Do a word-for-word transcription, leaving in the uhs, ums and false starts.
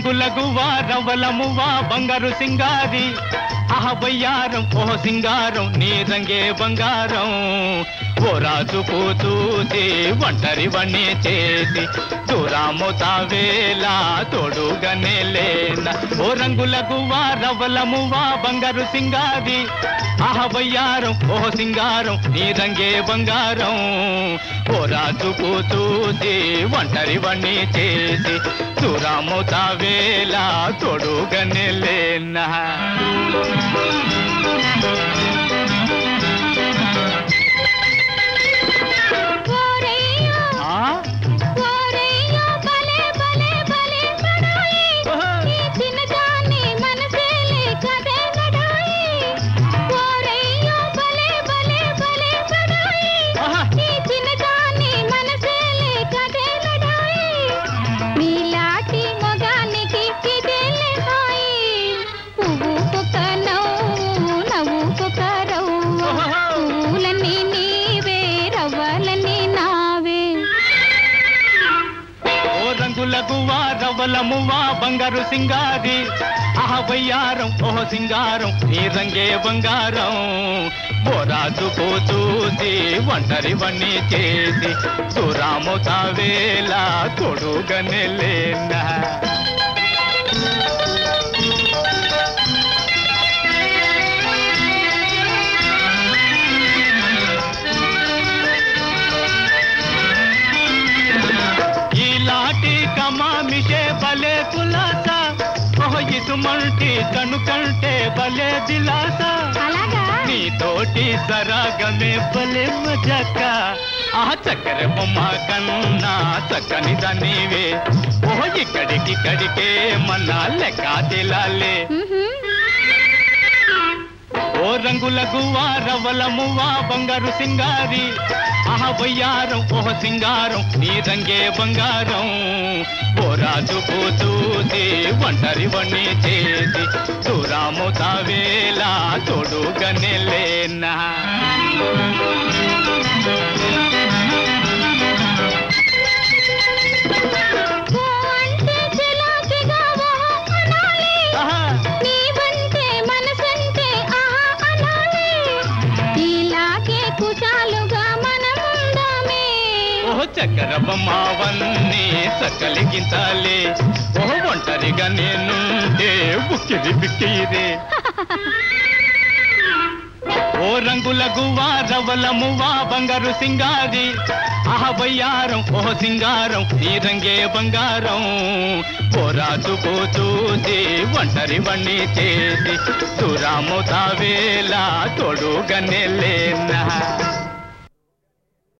రంగుల గువ్వా రవ్వల మువ్వా బంగారు సింగారి ఆహ బయ్యారం ఓహ సింగారం నీ రంగే బంగారం ఓ రాజు కూతూసి ఒంటరి వన్నీ చేసి దూరాముతావేలా తోడుగానే లేనా ఓ రంగుల గువ్వా రవ్వల మువ్వా బంగారు సింగారి ఆహ బయ్యారం ఓహ సింగారం నీ రంగే బంగారం ఓ రాజు కూతూసి ఒంటరి వన్నీ చేసి దూరాముతావేలా తోడుగానే లేనా గువ్వా రవ్వల మువ్వా బంగారు సింగారి ఆహ బయ్యారం ఓహ సింగారం నీ రంగే బంగారం ఓ రాజు కూతూసి ఒంటరి వన్నీ చేసి దూరాముతావేలా తోడుగానే లేనా భలే కులాస ఓహో ఇసుమంటి కను కంటే భలే దిలాస నీ తోటి సరాగమే భలే మజాక ఆ చక్కెర బొమ్మ కన్నా చక్కని దానివే ఓహో ఇక్కడికిక్కడికే మన లెక్క తెలాలే ఓ రంగుల గువ్వా రవ్వల మువ్వా బంగారు సింగారి ఆహ బయ్యారం ఓహ సింగారం నీ రంగే బంగారం ఓ రాజు కూతూసి ఒంటరి వన్నీ చేసి దూరాముతావేలా తోడుగానే లేనా చక్కెర బొమ్మవన్నీ సకలిగించాలే ఓ ఒంటరిగా నేనుండే బుక్కిరి బిక్కిరే ఓ రంగుల గువ్వా రవ్వల మువ్వా బంగారు సింగారి ఆహ బయ్యారం ఓహ సింగారం నీ రంగే బంగారం ఓ రాజు కూతూసి ఒంటరి వన్నీ చేసి దూరాముతావేలా తోడుగానే లేనా